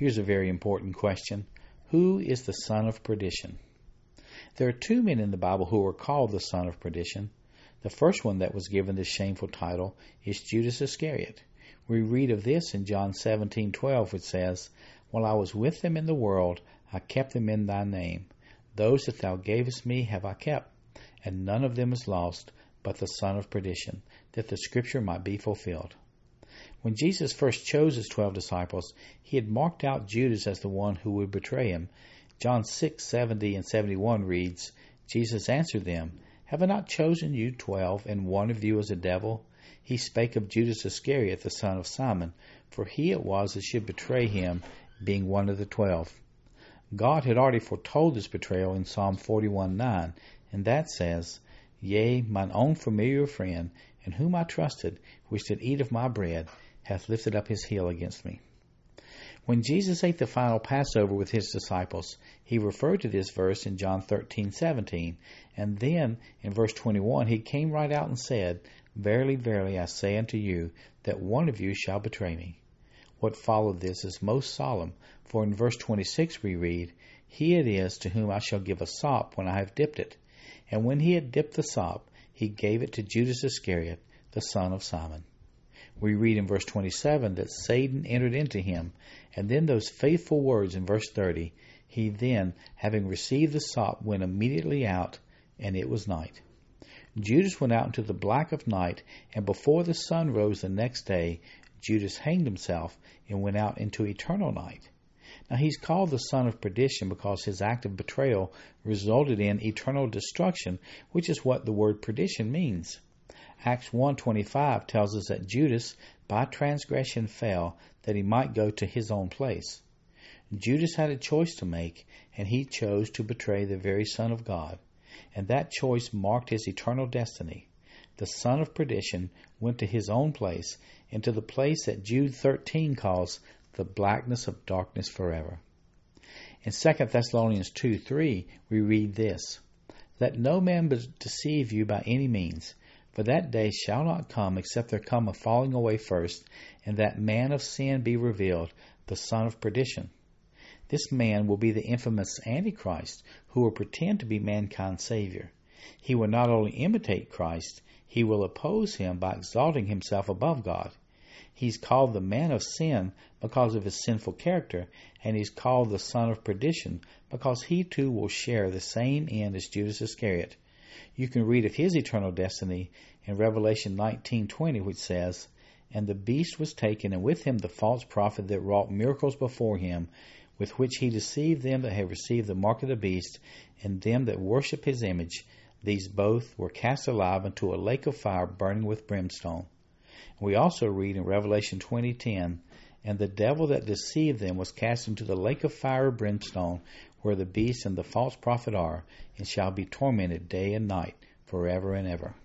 Here's a very important question. Who is the son of perdition? There are two men in the Bible who are called the son of perdition. The first one that was given this shameful title is Judas Iscariot. We read of this in John 17:12, which says, "While I was with them in the world, I kept them in thy name. Those that thou gavest me have I kept, and none of them is lost, but the son of perdition, that the scripture might be fulfilled." When Jesus first chose his 12 disciples, he had marked out Judas as the one who would betray him. John 6:70 and 71 reads, Jesus answered them, "Have I not chosen you 12, and one of you is a devil?" He spake of Judas Iscariot, the son of Simon, for he it was that should betray him, being one of the 12. God had already foretold this betrayal in Psalm 41:9, and that says, "Yea, mine own familiar friend, in whom I trusted, which did eat of my bread, hath lifted up his heel against me." When Jesus ate the final Passover with his disciples, he referred to this verse in John 13:17, and then in verse 21 he came right out and said, "Verily, verily, I say unto you, that one of you shall betray me." What followed this is most solemn, for in verse 26 we read, "He it is to whom I shall give a sop when I have dipped it." And when he had dipped the sop, he gave it to Judas Iscariot, the son of Simon. We read in verse 27 that Satan entered into him, and then those faithful words in verse 30, "He then, having received the sop, went immediately out, and it was night." Judas went out into the black of night, and before the sun rose the next day, Judas hanged himself and went out into eternal night. Now he's called the son of perdition because his act of betrayal resulted in eternal destruction, which is what the word perdition means. Acts 1:25 tells us that Judas by transgression fell, that he might go to his own place. Judas had a choice to make, and he chose to betray the very Son of God, and that choice marked his eternal destiny. The son of perdition went to his own place, into the place that Jude 13 calls the blackness of darkness forever. In 2 Thessalonians 2:3 we read this, "Let no man deceive you by any means, for that day shall not come except there come a falling away first, and that man of sin be revealed, the son of perdition." This man will be the infamous Antichrist, who will pretend to be mankind's Savior. He will not only imitate Christ, he will oppose him by exalting himself above God. He's called the man of sin because of his sinful character, and he's called the son of perdition because he too will share the same end as Judas Iscariot. You can read of his eternal destiny in Revelation 19:20, which says, "And the beast was taken, and with him the false prophet that wrought miracles before him, with which he deceived them that have received the mark of the beast, and them that worship his image. These both were cast alive into a lake of fire burning with brimstone." We also read in Revelation 20:10, "And the devil that deceived them was cast into the lake of fire of brimstone, where the beast and the false prophet are, and shall be tormented day and night forever and ever."